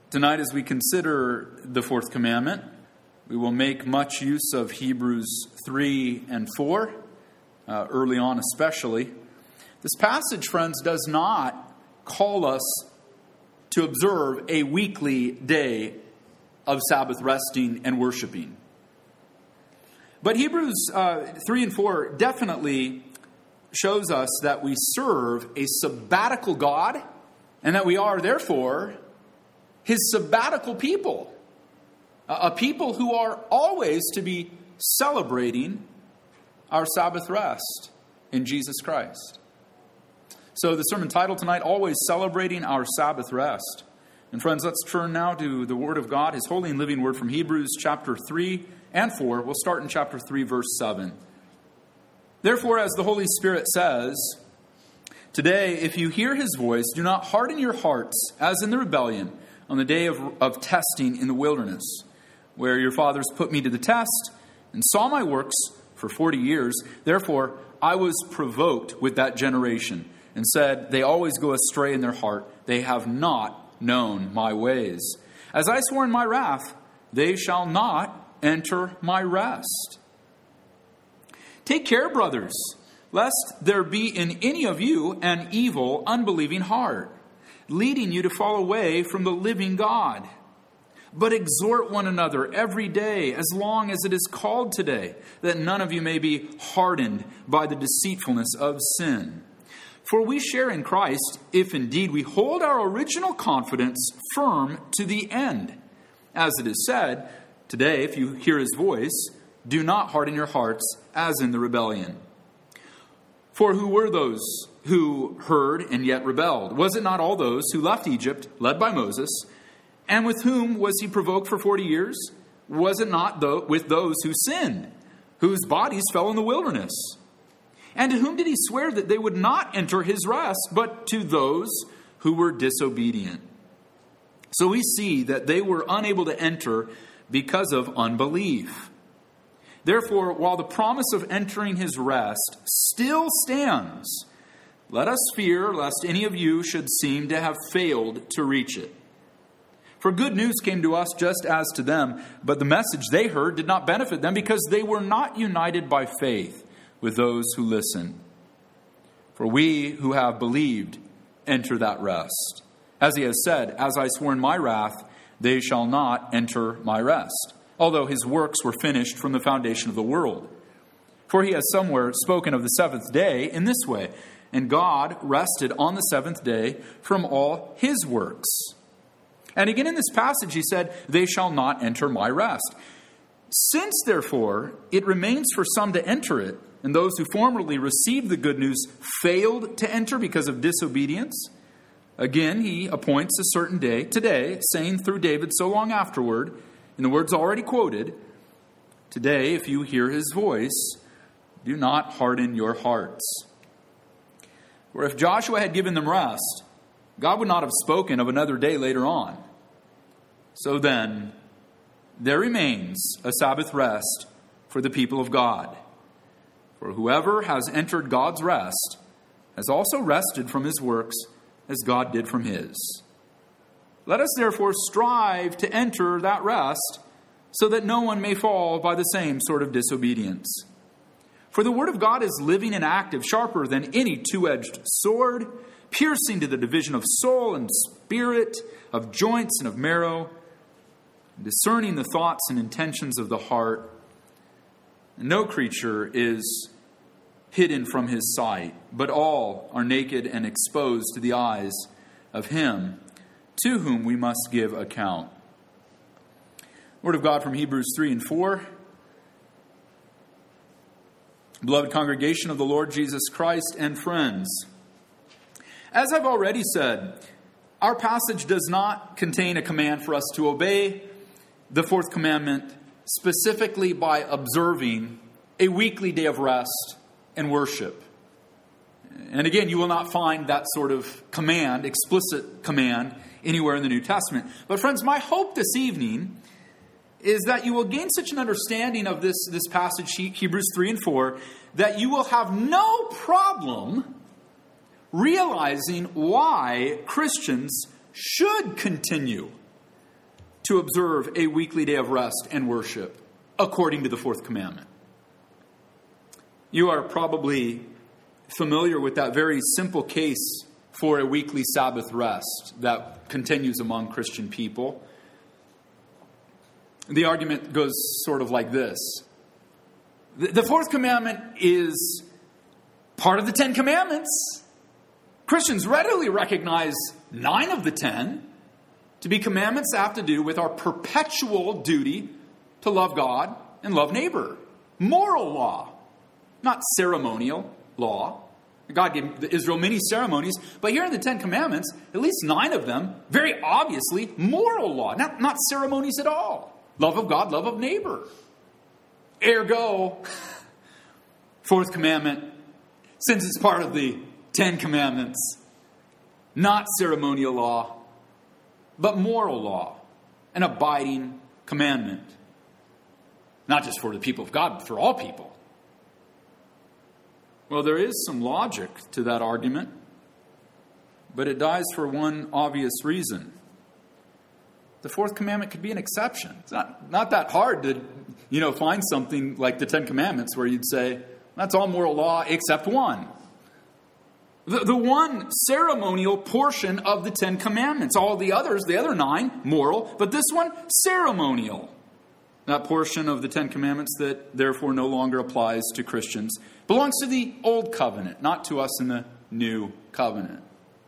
Tonight, as we consider the fourth commandment, we will make much use of Hebrews 3 and 4, early on especially. This passage, friends, does not call us to observe a weekly day of Sabbath resting and worshiping. But Hebrews 3 and 4 definitely shows us that we serve a sabbatical God and that we are, therefore, His sabbatical people. A people who are always to be celebrating our Sabbath rest in Jesus Christ. So the sermon title tonight, Always Celebrating Our Sabbath Rest. And friends, let's turn now to the Word of God, His holy and living Word from Hebrews chapter 3 and 4. We'll start in chapter 3, verse 7. Therefore, as the Holy Spirit says, today, if you hear His voice, do not harden your hearts as in the rebellion on the day of testing in the wilderness, where your fathers put me to the test and saw my works for 40 years. Therefore, I was provoked with that generation and said, they always go astray in their heart. They have not known my ways. As I swore in my wrath, they shall not enter my rest. Take care, brothers, lest there be in any of you an evil, unbelieving heart, leading you to fall away from the living God. But exhort one another every day, as long as it is called today, that none of you may be hardened by the deceitfulness of sin. For we share in Christ, if indeed we hold our original confidence firm to the end. As it is said, today, if you hear His voice, do not harden your hearts as in the rebellion. For who were those who heard and yet rebelled? Was it not all those who left Egypt, led by Moses? And with whom was he provoked for 40 years? Was it not with those who sinned, whose bodies fell in the wilderness? And to whom did he swear that they would not enter his rest, but to those who were disobedient? So we see that they were unable to enter because of unbelief. Therefore, while the promise of entering His rest still stands, let us fear lest any of you should seem to have failed to reach it. For good news came to us just as to them, but the message they heard did not benefit them because they were not united by faith with those who listen. For we who have believed enter that rest. As He has said, as I swore in my wrath, they shall not enter my rest, although His works were finished from the foundation of the world. For He has somewhere spoken of the seventh day in this way, and God rested on the seventh day from all His works. And again in this passage He said, they shall not enter my rest. Since, therefore, it remains for some to enter it, and those who formerly received the good news failed to enter because of disobedience, again He appoints a certain day, today, saying through David so long afterward, in the words already quoted, today, if you hear His voice, do not harden your hearts. For if Joshua had given them rest, God would not have spoken of another day later on. So then, there remains a Sabbath rest for the people of God. For whoever has entered God's rest has also rested from his works as God did from His. Let us therefore strive to enter that rest so that no one may fall by the same sort of disobedience. For the Word of God is living and active, sharper than any two-edged sword, piercing to the division of soul and spirit, of joints and of marrow, discerning the thoughts and intentions of the heart. No creature is hidden from His sight, but all are naked and exposed to the eyes of Him to whom we must give account. Word of God from Hebrews 3 and 4. Beloved congregation of the Lord Jesus Christ and friends, as I've already said, our passage does not contain a command for us to obey the fourth commandment specifically by observing a weekly day of rest and worship. And again, you will not find that sort of command, explicit command, anywhere in the New Testament. But friends, my hope this evening is that you will gain such an understanding of this passage, Hebrews 3 and 4, that you will have no problem realizing why Christians should continue to observe a weekly day of rest and worship according to the fourth commandment. You are probably familiar with that very simple case for a weekly Sabbath rest that continues among Christian people. The argument goes sort of like this. The fourth commandment is part of the 10 Commandments. Christians readily recognize 9 of the 10 to be commandments that have to do with our perpetual duty to love God and love neighbor. Moral law, not ceremonial law. God gave Israel many ceremonies, but here in the 10 Commandments, at least 9 of them, very obviously moral law, not ceremonies at all. Love of God, love of neighbor. Ergo, fourth commandment, since it's part of the 10 Commandments, not ceremonial law, but moral law, an abiding commandment. Not just for the people of God, but for all people. Well, there is some logic to that argument, but it dies for one obvious reason. The fourth commandment could be an exception. It's not that hard to, find something like the 10 Commandments where you'd say, that's all moral law except one. The one ceremonial portion of the 10 Commandments. All the others, the other 9, moral, but this one, ceremonial. That portion of the 10 Commandments that therefore no longer applies to Christians belongs to the Old Covenant, not to us in the New Covenant.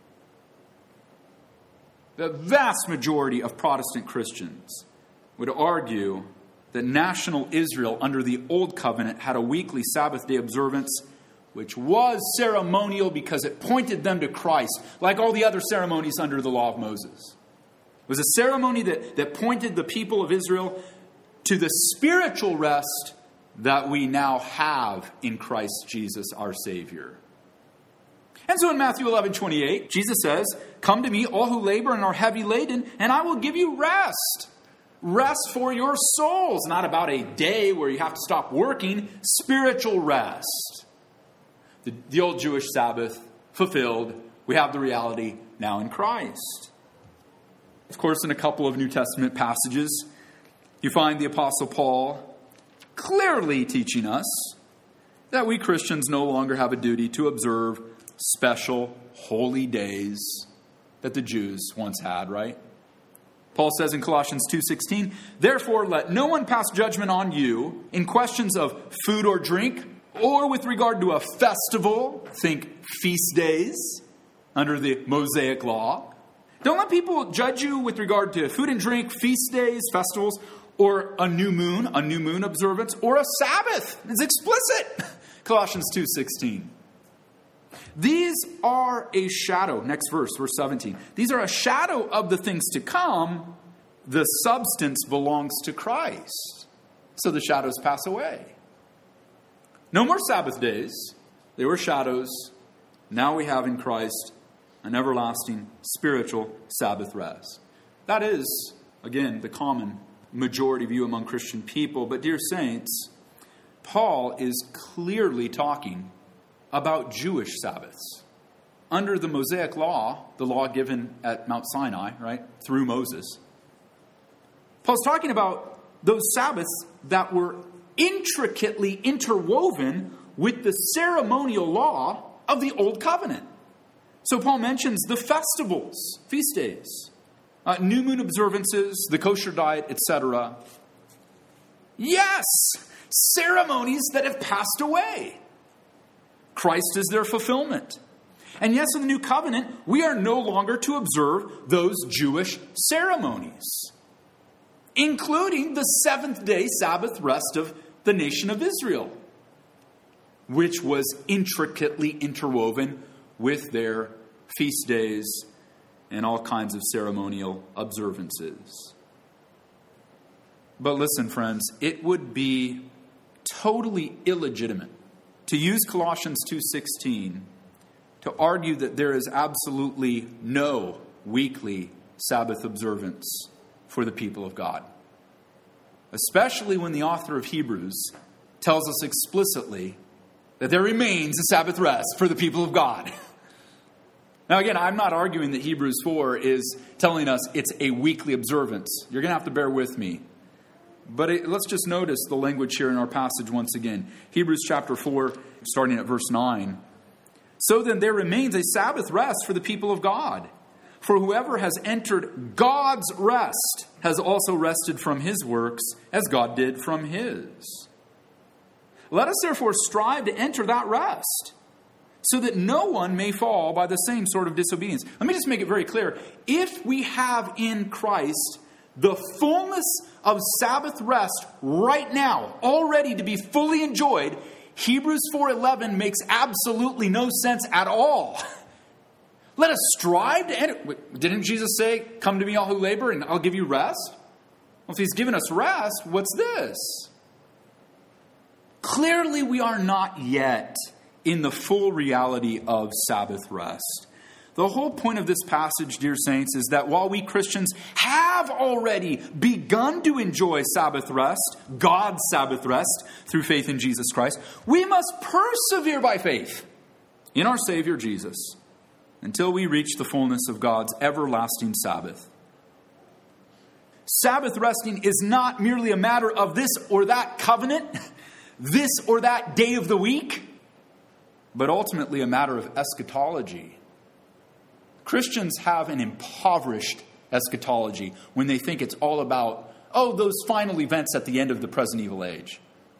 The vast majority of Protestant Christians would argue that national Israel under the Old Covenant had a weekly Sabbath day observance which was ceremonial because it pointed them to Christ, like all the other ceremonies under the law of Moses. It was a ceremony that pointed the people of Israel to the spiritual rest that we now have in Christ Jesus, our Savior. And so in Matthew 11:28, Jesus says, "Come to me, all who labor and are heavy laden, and I will give you rest. Rest for your souls." Not about a day where you have to stop working. Spiritual rest. The old Jewish Sabbath fulfilled. We have the reality now in Christ. Of course, in a couple of New Testament passages, you find the Apostle Paul clearly teaching us that we Christians no longer have a duty to observe special holy days that the Jews once had, right? Paul says in Colossians 2:16, "Therefore let no one pass judgment on you in questions of food or drink, or with regard to a festival," think feast days, under the Mosaic law. Don't let people judge you with regard to food and drink, feast days, festivals, or a new moon observance, or a Sabbath. It's explicit. Colossians 2:16. These are a shadow. Next verse 17. These are a shadow of the things to come. The substance belongs to Christ. So the shadows pass away. No more Sabbath days. They were shadows. Now we have in Christ an everlasting spiritual Sabbath rest. That is, again, the common majority view among Christian people. But dear saints, Paul is clearly talking about Jewish Sabbaths. Under the Mosaic law, the law given at Mount Sinai, right, through Moses, Paul's talking about those Sabbaths that were intricately interwoven with the ceremonial law of the Old Covenant. So Paul mentions the festivals, feast days, new moon observances, the kosher diet, etc. Yes, ceremonies that have passed away. Christ is their fulfillment. And yes, in the New Covenant, we are no longer to observe those Jewish ceremonies, including the seventh-day Sabbath rest of the nation of Israel, which was intricately interwoven with their feast days and all kinds of ceremonial observances. But listen, friends, it would be totally illegitimate to use Colossians 2:16 to argue that there is absolutely no weekly Sabbath observance for the people of God. Especially when the author of Hebrews tells us explicitly that there remains a Sabbath rest for the people of God. Now again, I'm not arguing that Hebrews 4 is telling us it's a weekly observance. You're going to have to bear with me. But let's just notice the language here in our passage once again. Hebrews chapter 4, starting at verse 9. So then there remains a Sabbath rest for the people of God. For whoever has entered God's rest has also rested from his works as God did from his. Let us therefore strive to enter that rest, so that no one may fall by the same sort of disobedience. Let me just make it very clear. If we have in Christ the fullness of Sabbath rest right now, already to be fully enjoyed, Hebrews 4:11 makes absolutely no sense at all. Let us strive to enter. Didn't Jesus say, "Come to me all who labor and I'll give you rest"? Well, if he's given us rest, what's this? Clearly we are not yet in the full reality of Sabbath rest. The whole point of this passage, dear saints, is that while we Christians have already begun to enjoy Sabbath rest, God's Sabbath rest, through faith in Jesus Christ, we must persevere by faith in our Savior Jesus until we reach the fullness of God's everlasting Sabbath. Sabbath resting is not merely a matter of this or that covenant, this or that day of the week, but ultimately a matter of eschatology. Christians have an impoverished eschatology when they think it's all about, those final events at the end of the present evil age.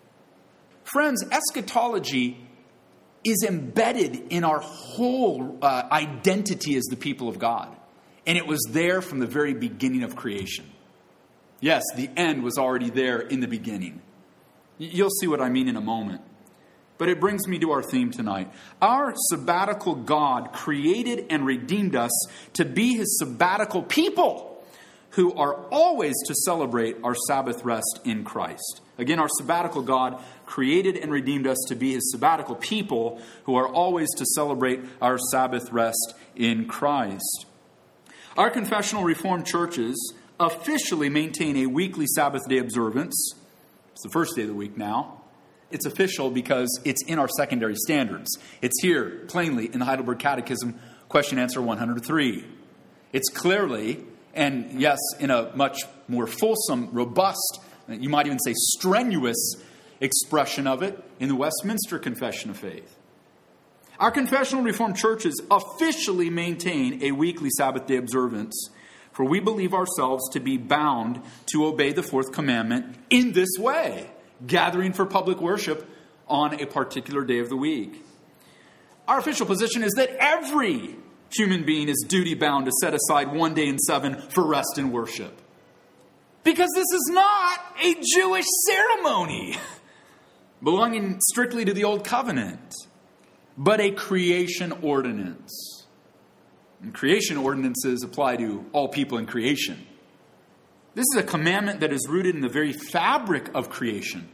Friends, eschatology is embedded in our whole identity as the people of God. And it was there from the very beginning of creation. Yes, the end was already there in the beginning. You'll see what I mean in a moment. But it brings me to our theme tonight. Our sabbatical God created and redeemed us to be his sabbatical people who are always to celebrate our Sabbath rest in Christ. Again, our sabbatical God created and redeemed us to be his sabbatical people who are always to celebrate our Sabbath rest in Christ. Our confessional Reformed churches officially maintain a weekly Sabbath day observance. It's the first day of the week now. It's official because it's in our secondary standards. It's here, plainly, in the Heidelberg Catechism, question answer 103. It's clearly, and yes, in a much more fulsome, robust, you might even say strenuous expression of it in the Westminster Confession of Faith. Our confessional Reformed churches officially maintain a weekly Sabbath day observance, for we believe ourselves to be bound to obey the fourth commandment in this way, gathering for public worship on a particular day of the week. Our official position is that every human being is duty-bound to set aside one day in 7 for rest and worship. Because this is not a Jewish ceremony belonging strictly to the Old Covenant, but a creation ordinance. And creation ordinances apply to all people in creation. This is a commandment that is rooted in the very fabric of creation.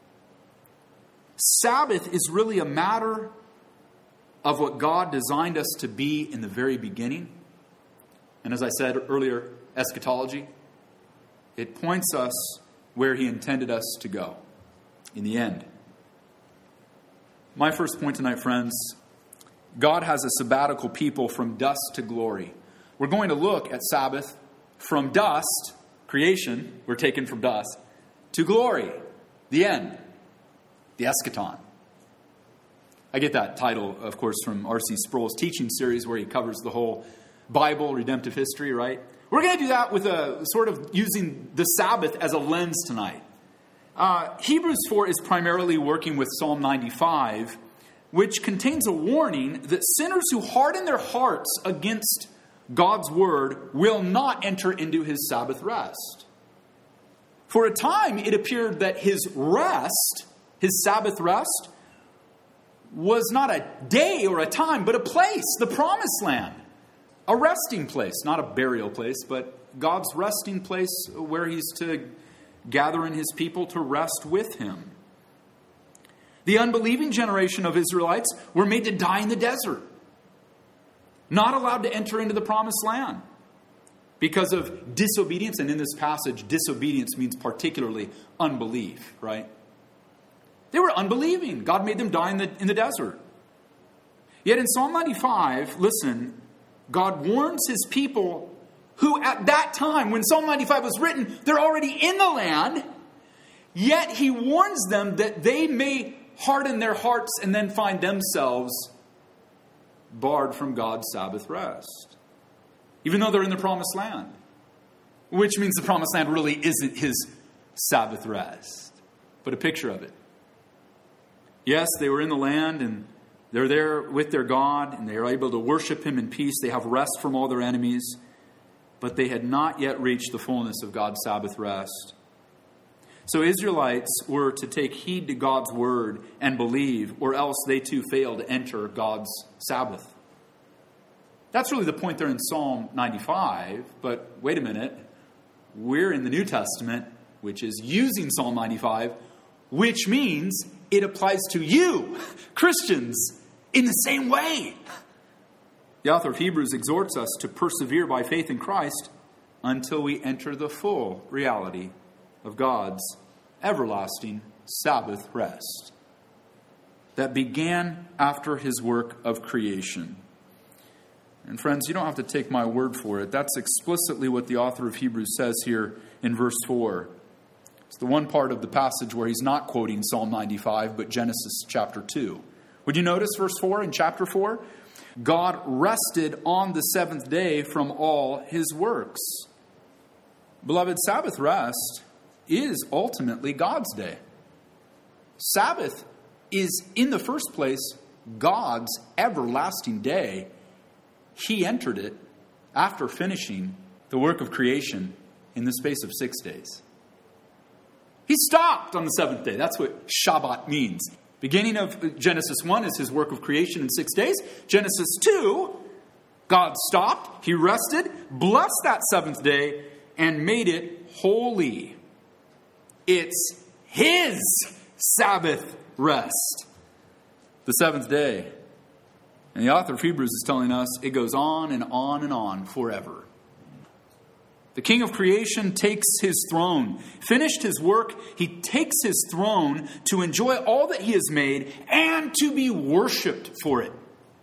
Sabbath is really a matter of what God designed us to be in the very beginning. And as I said earlier, eschatology. It points us where he intended us to go in the end. My first point tonight, friends, God has a sabbatical people from dust to glory. We're going to look at Sabbath from dust, creation, we're taken from dust, to glory, the end, the eschaton. I get that title, of course, from R.C. Sproul's teaching series where he covers the whole Bible, redemptive history, right? We're going to do that with a sort of using the Sabbath as a lens tonight. Hebrews 4 is primarily working with Psalm 95, which contains a warning that sinners who harden their hearts against God's word will not enter into his Sabbath rest. For a time, it appeared that his rest, his Sabbath rest, was not a day or a time, but a place, the promised land. A resting place, not a burial place, but God's resting place where he's to gather in his people to rest with him. The unbelieving generation of Israelites were made to die in the desert, not allowed to enter into the promised land because of disobedience. And in this passage, disobedience means particularly unbelief, right? They were unbelieving. God made them die in the desert. Yet in Psalm 95, listen, God warns his people who at that time, when Psalm 95 was written, they're already in the land. Yet he warns them that they may harden their hearts and then find themselves barred from God's Sabbath rest. Even though they're in the promised land. Which means the promised land really isn't his Sabbath rest, but a picture of it. Yes, they were in the land and they're there with their God and they are able to worship him in peace. They have rest from all their enemies, but they had not yet reached the fullness of God's Sabbath rest. So Israelites were to take heed to God's word and believe, or else they too fail to enter God's Sabbath. That's really the point there in Psalm 95, but wait a minute. We're in the New Testament, which is using Psalm 95, which means it applies to you, Christians, in the same way. The author of Hebrews exhorts us to persevere by faith in Christ until we enter the full reality of God's everlasting Sabbath rest that began after his work of creation. And friends, you don't have to take my word for it. That's explicitly what the author of Hebrews says here in verse 4. It's the one part of the passage where he's not quoting Psalm 95, but Genesis chapter 2. Would you notice verse 4 in chapter 4? God rested on the seventh day from all his works. Beloved, Sabbath rest is ultimately God's day. Sabbath is, in the first place, God's everlasting day. He entered it after finishing the work of creation in the space of 6 days. He stopped on the seventh day. That's what Shabbat means. Beginning of Genesis 1 is his work of creation in 6 days. Genesis 2, God stopped, he rested, blessed that seventh day, and made it holy. It's his Sabbath rest. The seventh day. And the author of Hebrews is telling us it goes on and on and on forever. The King of creation takes his throne, finished his work. He takes his throne to enjoy all that he has made and to be worshipped for it.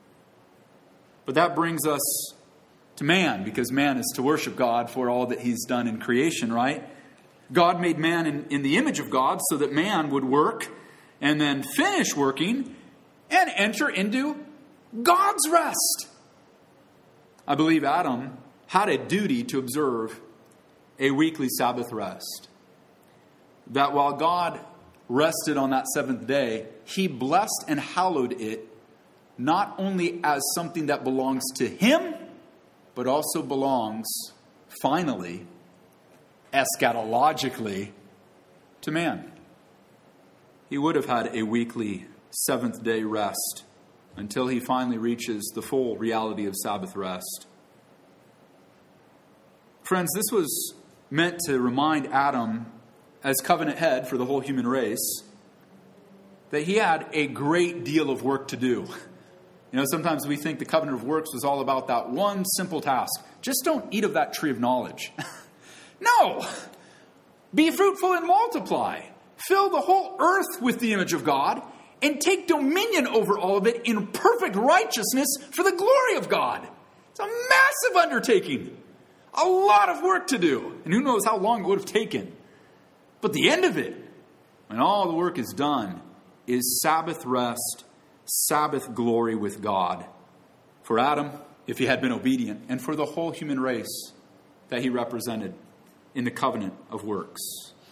But that brings us to man, because man is to worship God for all that he's done in creation, right? God made man in the image of God so that man would work and then finish working and enter into God's rest. I believe Adam had a duty to observe a weekly Sabbath rest. That while God rested on that seventh day, he blessed and hallowed it not only as something that belongs to him, but also belongs, finally, eschatologically, to man. He would have had a weekly seventh day rest until he finally reaches the full reality of Sabbath rest. Friends, this was meant to remind Adam, as covenant head for the whole human race, that he had a great deal of work to do. You know, sometimes we think the covenant of works was all about that one simple task. Just don't eat of that tree of knowledge. No! Be fruitful and multiply. Fill the whole earth with the image of God and take dominion over all of it in perfect righteousness for the glory of God. It's a massive undertaking. A lot of work to do. And who knows how long it would have taken. But the end of it, when all the work is done, is Sabbath rest, Sabbath glory with God. For Adam, if he had been obedient, and for the whole human race that he represented in the covenant of works.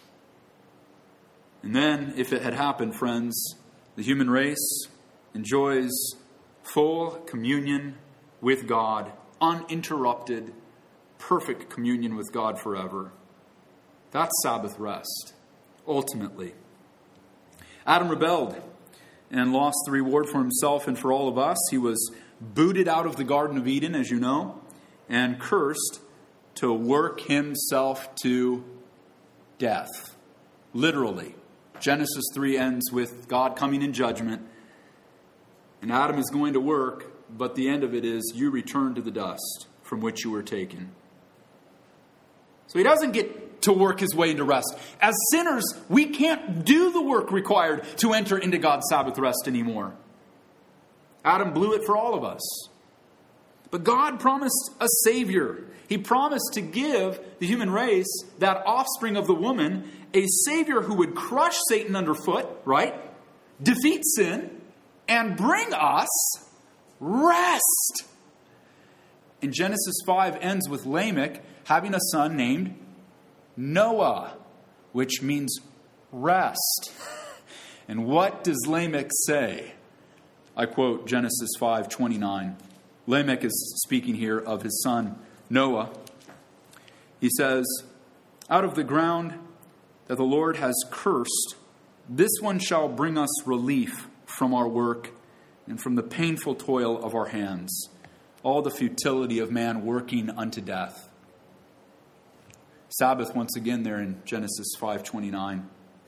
And then, if it had happened, friends, the human race enjoys full communion with God, uninterrupted, perfect communion with God forever. That's Sabbath rest, ultimately. Adam rebelled and lost the reward for himself and for all of us. He was booted out of the Garden of Eden, as you know, and cursed to work himself to death. Literally. Genesis 3 ends with God coming in judgment, and Adam is going to work, but the end of it is you return to the dust from which you were taken. So he doesn't get to work his way into rest. As sinners, we can't do the work required to enter into God's Sabbath rest anymore. Adam blew it for all of us. But God promised a Savior. He promised to give the human race, that offspring of the woman, a Savior who would crush Satan underfoot, right? Defeat sin, and bring us rest. And Genesis 5 ends with Lamech having a son named Noah, which means rest. And what does Lamech say? I quote Genesis 5:29. Lamech is speaking here of his son Noah. He says, "Out of the ground that the Lord has cursed, this one shall bring us relief from our work and from the painful toil of our hands, all the futility of man working unto death." Sabbath once again there in Genesis 5:29.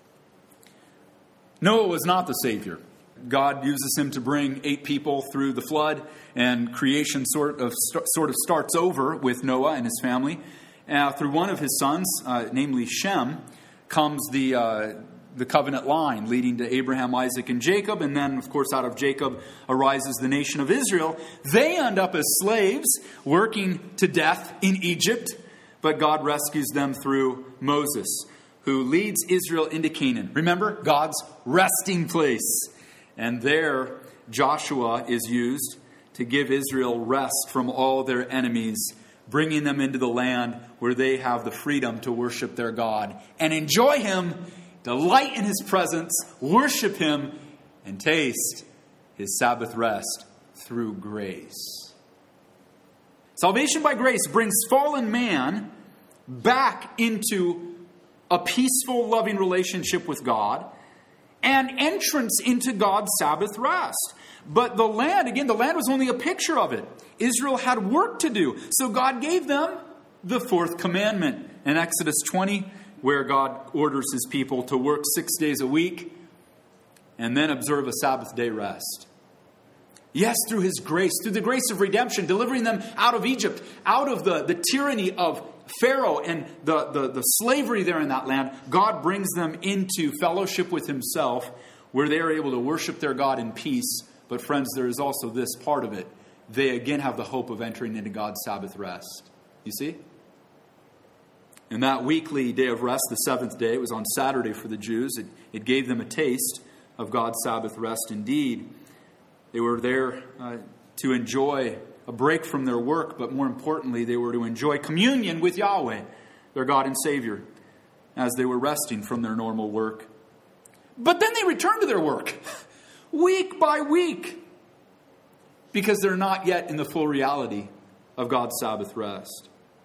Noah was not the Savior. God uses him to bring 8 people through the flood, and creation sort of starts over with Noah and his family. Through one of his sons, namely Shem, comes the covenant line leading to Abraham, Isaac, and Jacob. And then, of course, out of Jacob arises the nation of Israel. They end up as slaves, working to death in Egypt. But God rescues them through Moses, who leads Israel into Canaan. Remember, God's resting place. And there, Joshua is used to give Israel rest from all their enemies, bringing them into the land where they have the freedom to worship their God and enjoy Him, delight in His presence, worship Him, and taste His Sabbath rest through grace. Salvation by grace brings fallen man back into a peaceful, loving relationship with God and entrance into God's Sabbath rest. But the land was only a picture of it. Israel had work to do. So God gave them the 4th commandment in Exodus 20, where God orders His people to work 6 days a week and then observe a Sabbath day rest. Yes, through His grace, through the grace of redemption, delivering them out of Egypt, out of the tyranny of Pharaoh and the slavery there in that land, God brings them into fellowship with Himself, where they are able to worship their God in peace. But friends, there is also this part of it. They again have the hope of entering into God's Sabbath rest. You see? In that weekly day of rest, the 7th day, it was on Saturday for the Jews. It gave them a taste of God's Sabbath rest indeed. They were there to enjoy a break from their work, but more importantly, they were to enjoy communion with Yahweh, their God and Savior, as they were resting from their normal work. But then they returned to their work, week by week, because they're not yet in the full reality of God's Sabbath rest.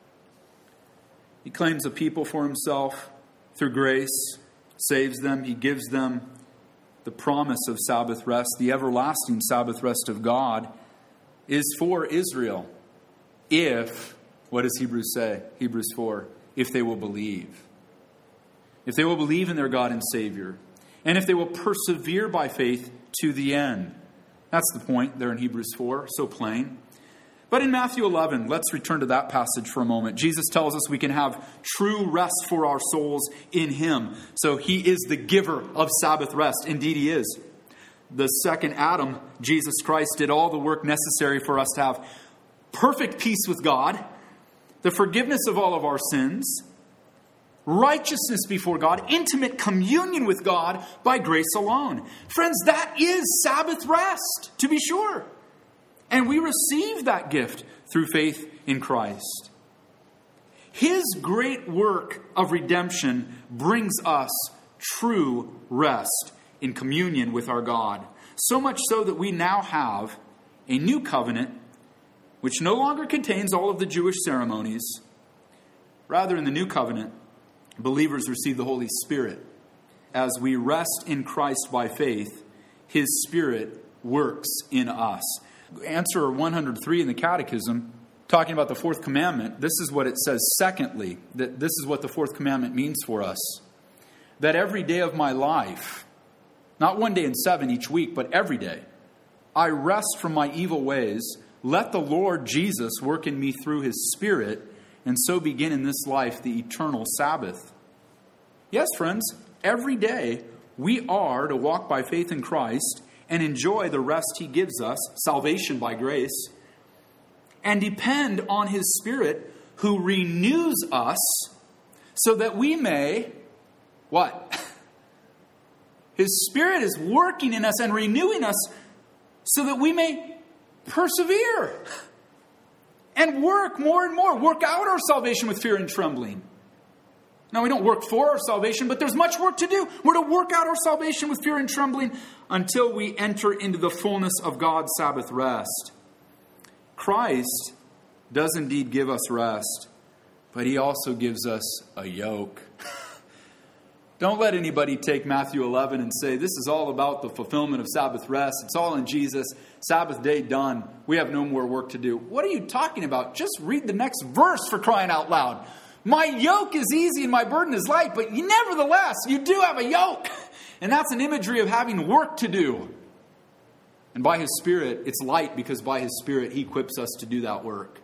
He claims a people for Himself through grace, saves them, He gives them the promise of Sabbath rest, the everlasting Sabbath rest of God is for Israel if, what does Hebrews say? Hebrews 4, if they will believe. If they will believe in their God and Savior. And if they will persevere by faith to the end. That's the point there in Hebrews 4, so plain. But in Matthew 11, let's return to that passage for a moment. Jesus tells us we can have true rest for our souls in Him. So He is the giver of Sabbath rest. Indeed, He is. The second Adam, Jesus Christ, did all the work necessary for us to have perfect peace with God, the forgiveness of all of our sins, righteousness before God, intimate communion with God by grace alone. Friends, that is Sabbath rest, to be sure. And we receive that gift through faith in Christ. His great work of redemption brings us true rest in communion with our God. So much so that we now have a new covenant which no longer contains all of the Jewish ceremonies. Rather, in the new covenant, believers receive the Holy Spirit. As we rest in Christ by faith, His Spirit works in us. Answer 103 in the Catechism, talking about the 4th commandment, this is what it says. Secondly, that this is what the 4th commandment means for us. That every day of my life, not 1 day in 7 each week, but every day, I rest from my evil ways. Let the Lord Jesus work in me through His Spirit, and so begin in this life the eternal Sabbath. Yes, friends, every day we are to walk by faith in Christ and enjoy the rest He gives us, salvation by grace. and depend on His Spirit who renews us so that we may, what? His Spirit is working in us and renewing us so that we may persevere and work more and more. Work out our salvation with fear and trembling. Now, we don't work for our salvation, but there's much work to do. We're to work out our salvation with fear and trembling until we enter into the fullness of God's Sabbath rest. Christ does indeed give us rest, but He also gives us a yoke. Don't let anybody take Matthew 11 and say, this is all about the fulfillment of Sabbath rest. It's all in Jesus. Sabbath day done. We have no more work to do. What are you talking about? Just read the next verse, for crying out loud. My yoke is easy and my burden is light, but nevertheless, you do have a yoke. And that's an imagery of having work to do. And by His Spirit, it's light because by His Spirit, He equips us to do that work.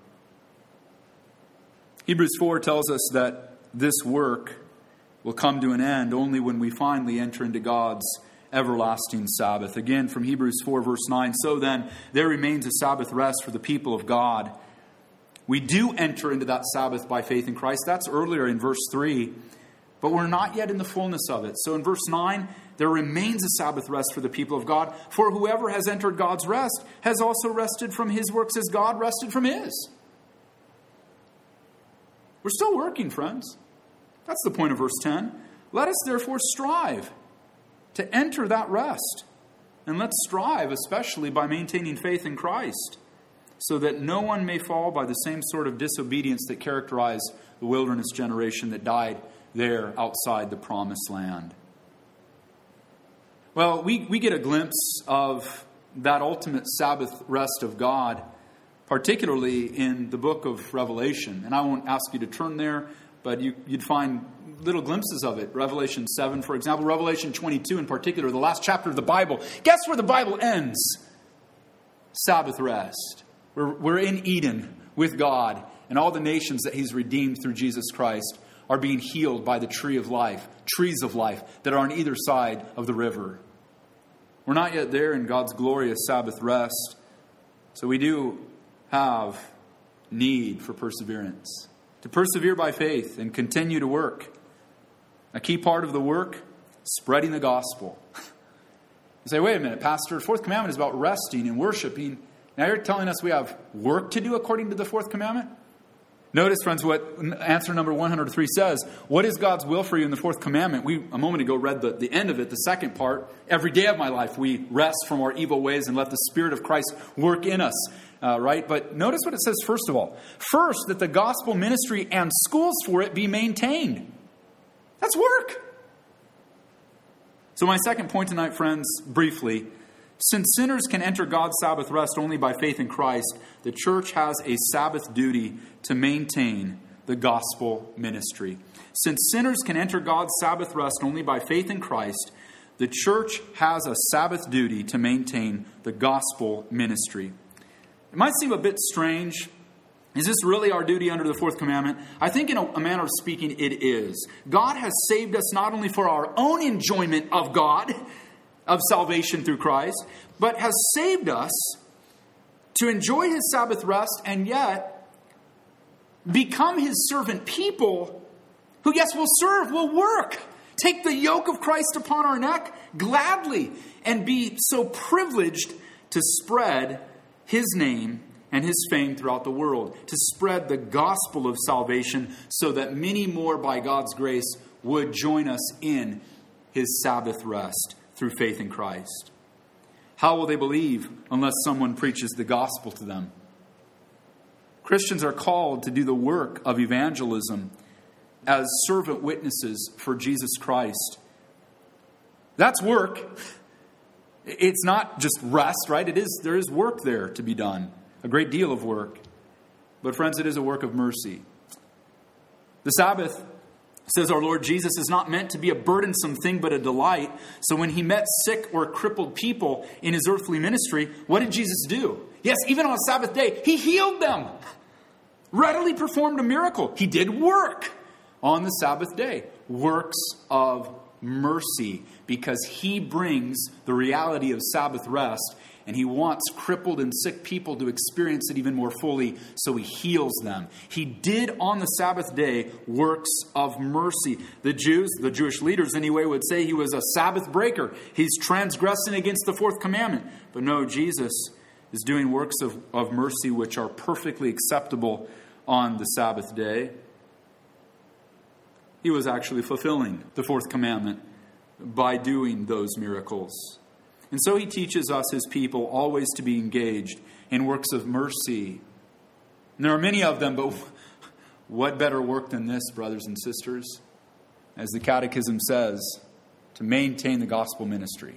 Hebrews 4 tells us that this work will come to an end only when we finally enter into God's everlasting Sabbath. Again, from Hebrews 4, verse 9, so then, there remains a Sabbath rest for the people of God. We do enter into that Sabbath by faith in Christ. That's earlier in verse 3. But we're not yet in the fullness of it. So in verse 9, there remains a Sabbath rest for the people of God. For whoever has entered God's rest has also rested from his works as God rested from His. We're still working, friends. That's the point of verse 10. Let us therefore strive to enter that rest. And let's strive especially by maintaining faith in Christ, so that no one may fall by the same sort of disobedience that characterized the wilderness generation that died there outside the promised land. Well, we get a glimpse of that ultimate Sabbath rest of God, particularly in the book of Revelation. And I won't ask you to turn there, but you'd find little glimpses of it. Revelation 7, for example. Revelation 22 in particular, the last chapter of the Bible. Guess where the Bible ends? Sabbath rest. We're in Eden with God, and all the nations that He's redeemed through Jesus Christ are being healed by the tree of life, trees of life that are on either side of the river. We're not yet there in God's glorious Sabbath rest, so we do have need for perseverance. To persevere by faith and continue to work. A key part of the work, spreading the gospel. You say, wait a minute, Pastor, the fourth commandment is about resting and worshiping. Now you're telling us we have work to do according to the fourth commandment? Notice, friends, what answer number 103 says. What is God's will for you in the fourth commandment? We, a moment ago, read the end of it, the second part. Every day of my life we rest from our evil ways and let the Spirit of Christ work in us. Right? But notice what it says first of all. First, that the gospel ministry and schools for it be maintained. That's work. So my second point tonight, friends, briefly. Since sinners can enter God's Sabbath rest only by faith in Christ, the church has a Sabbath duty to maintain the gospel ministry. Since sinners can enter God's Sabbath rest only by faith in Christ, the church has a Sabbath duty to maintain the gospel ministry. It might seem a bit strange. Is this really our duty under the fourth commandment? I think in a manner of speaking, it is. God has saved us not only for our own enjoyment of God, of salvation through Christ, but has saved us to enjoy His Sabbath rest and yet become His servant people who, yes, will serve, will work, take the yoke of Christ upon our neck gladly, and be so privileged to spread His name and His fame throughout the world, to spread the gospel of salvation so that many more by God's grace would join us in His Sabbath rest through faith in Christ. How will they believe unless someone preaches the gospel to them? Christians are called to do the work of evangelism as servant witnesses for Jesus Christ. That's work. It's not just rest, right? There is work there to be done. A great deal of work. But friends, it is a work of mercy. The Sabbath, says our Lord Jesus, is not meant to be a burdensome thing but a delight. So when He met sick or crippled people in His earthly ministry, what did Jesus do? Yes, even on a Sabbath day, He healed them. Readily performed a miracle. He did work on the Sabbath day. Works of mercy, because He brings the reality of Sabbath rest And he wants crippled and sick people to experience it even more fully, so he heals them. He did on the Sabbath day works of mercy. The Jews, the Jewish leaders anyway, would say he was a Sabbath breaker. He's transgressing against the fourth commandment. But no, Jesus is doing works of mercy which are perfectly acceptable on the Sabbath day. He was actually fulfilling the fourth commandment by doing those miracles. And so he teaches us, his people, always to be engaged in works of mercy. And there are many of them, but what better work than this, brothers and sisters? As the Catechism says, to maintain the gospel ministry.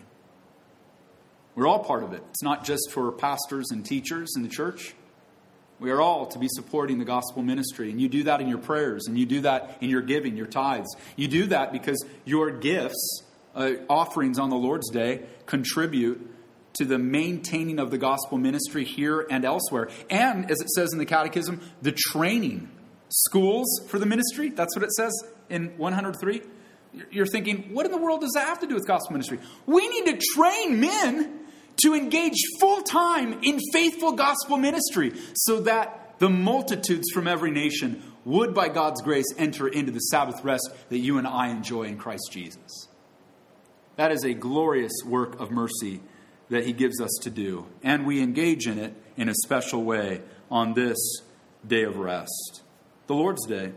We're all part of it. It's not just for pastors and teachers in the church. We are all to be supporting the gospel ministry. And you do that in your prayers. And you do that in your giving, your tithes. You do that because your gifts, offerings on the Lord's Day, contribute to the maintaining of the gospel ministry here and elsewhere. And, as it says in the Catechism, the training. Schools for the ministry. That's what it says in 103. You're thinking, what in the world does that have to do with gospel ministry? We need to train men to engage full-time in faithful gospel ministry so that the multitudes from every nation would, by God's grace, enter into the Sabbath rest that you and I enjoy in Christ Jesus. That is a glorious work of mercy that he gives us to do. And we engage in it in a special way on this day of rest, the Lord's Day.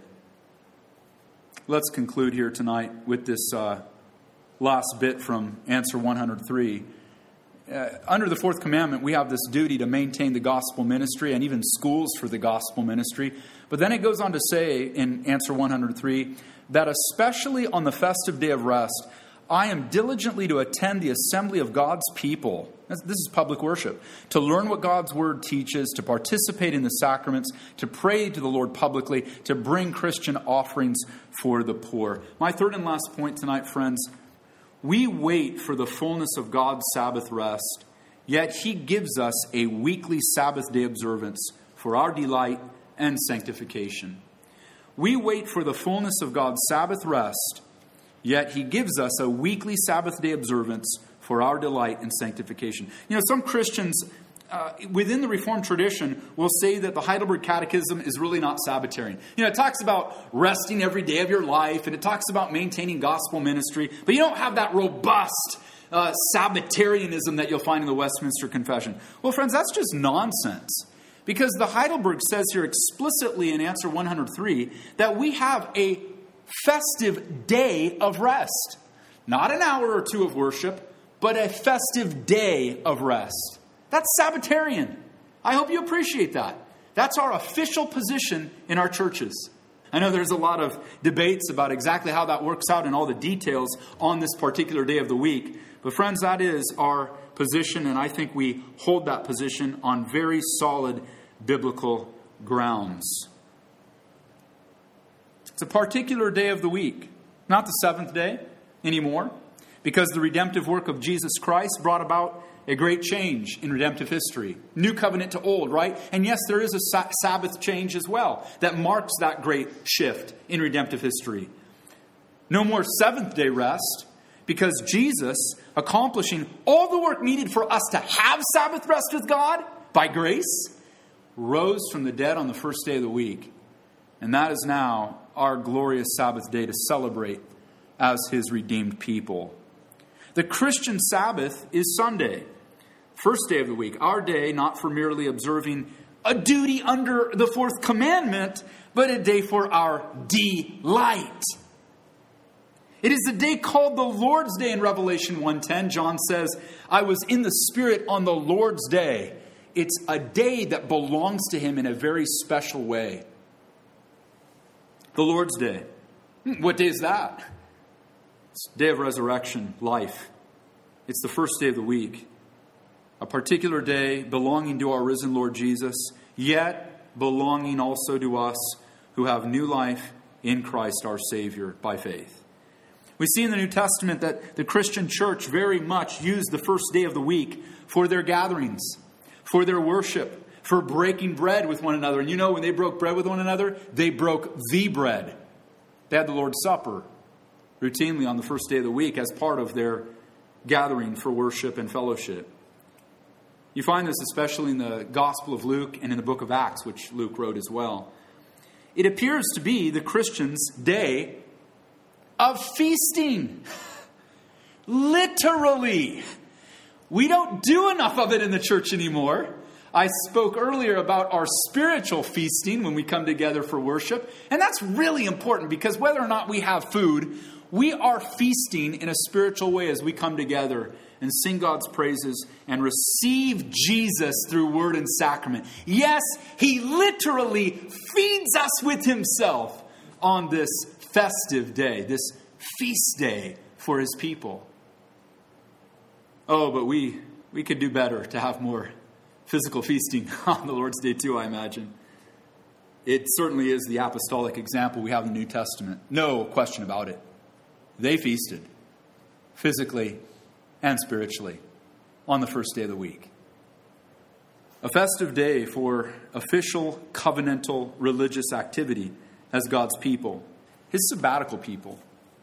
Let's conclude here tonight with this last bit from Answer 103. Under the fourth commandment, we have this duty to maintain the gospel ministry and even schools for the gospel ministry. But then it goes on to say in Answer 103 that especially on the festive day of rest, I am diligently to attend the assembly of God's people. This is public worship. To learn what God's word teaches, to participate in the sacraments, to pray to the Lord publicly, to bring Christian offerings for the poor. My third and last point tonight, friends, we wait for the fullness of God's Sabbath rest, yet he gives us a weekly Sabbath day observance for our delight and sanctification. We wait for the fullness of God's Sabbath rest, yet he gives us a weekly Sabbath day observance for our delight and sanctification. You know, some Christians within the Reformed tradition will say that the Heidelberg Catechism is really not Sabbatarian. You know, it talks about resting every day of your life, and it talks about maintaining gospel ministry, but you don't have that robust Sabbatarianism that you'll find in the Westminster Confession. Well, friends, that's just nonsense. Because the Heidelberg says here explicitly in Answer 103 that we have a festive day of rest. Not an hour or two of worship, but a festive day of rest. That's Sabbatarian. I hope you appreciate that. That's our official position in our churches. I know there's a lot of debates about exactly how that works out and all the details on this particular day of the week. But friends, that is our position, and I think we hold that position on very solid biblical grounds. It's a particular day of the week, not the seventh day anymore, because the redemptive work of Jesus Christ brought about a great change in redemptive history. New covenant to old, right? And yes, there is a Sabbath change as well that marks that great shift in redemptive history. No more seventh day rest, because Jesus, accomplishing all the work needed for us to have Sabbath rest with God by grace, rose from the dead on the first day of the week. And that is now our glorious Sabbath day to celebrate as his redeemed people. The Christian Sabbath is Sunday, first day of the week. Our day, not for merely observing a duty under the fourth commandment, but a day for our delight. It is a day called the Lord's Day in Revelation 1:10. John says, I was in the Spirit on the Lord's day. It's a day that belongs to him in a very special way. The Lord's Day. What day is that? It's day of resurrection, life. It's the first day of the week. A particular day belonging to our risen Lord Jesus, yet belonging also to us who have new life in Christ our Savior by faith. We see in the New Testament that the Christian church very much used the first day of the week for their gatherings, for their worship, for breaking bread with one another. And you know, when they broke bread with one another, they broke the bread. They had the Lord's Supper routinely on the first day of the week as part of their gathering for worship and fellowship. You find this especially in the Gospel of Luke and in the book of Acts, which Luke wrote as well. It appears to be the Christian's day of feasting. Literally. We don't do enough of it in the church anymore. I spoke earlier about our spiritual feasting when we come together for worship. And that's really important because whether or not we have food, we are feasting in a spiritual way as we come together and sing God's praises and receive Jesus through word and sacrament. Yes, He literally feeds us with Himself on this festive day, this feast day for His people. Oh, but we could do better to have more physical feasting on the Lord's Day too, I imagine. It certainly is the apostolic example we have in the New Testament. No question about it. They feasted physically and spiritually on the first day of the week. A festive day for official, covenantal, religious activity as God's people, His sabbatical people.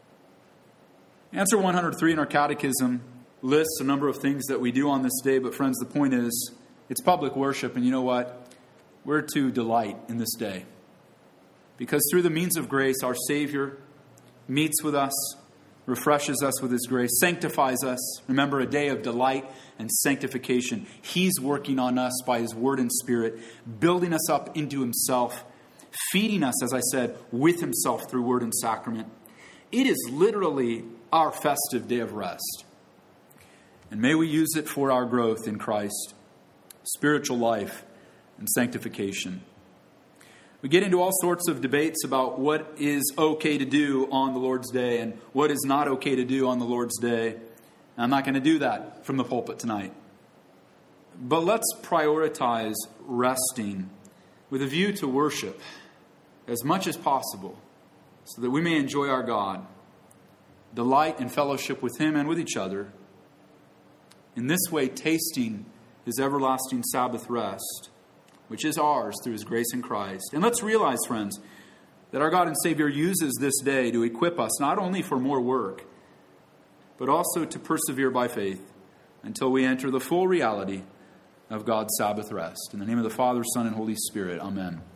Answer 103 in our catechism lists a number of things that we do on this day, but friends, the point is, it's public worship, and you know what? We're to delight in this day. Because through the means of grace, our Savior meets with us, refreshes us with His grace, sanctifies us. Remember, a day of delight and sanctification. He's working on us by His Word and Spirit, building us up into Himself, feeding us, as I said, with Himself through Word and Sacrament. It is literally our festive day of rest. And may we use it for our growth in Christ, spiritual life, and sanctification. We get into all sorts of debates about what is okay to do on the Lord's Day and what is not okay to do on the Lord's Day. And I'm not going to do that from the pulpit tonight. But let's prioritize resting with a view to worship as much as possible so that we may enjoy our God, delight in fellowship with Him and with each other. In this way, tasting His everlasting Sabbath rest, which is ours through His grace in Christ. And let's realize, friends, that our God and Savior uses this day to equip us not only for more work, but also to persevere by faith until we enter the full reality of God's Sabbath rest. In the name of the Father, Son, and Holy Spirit, amen.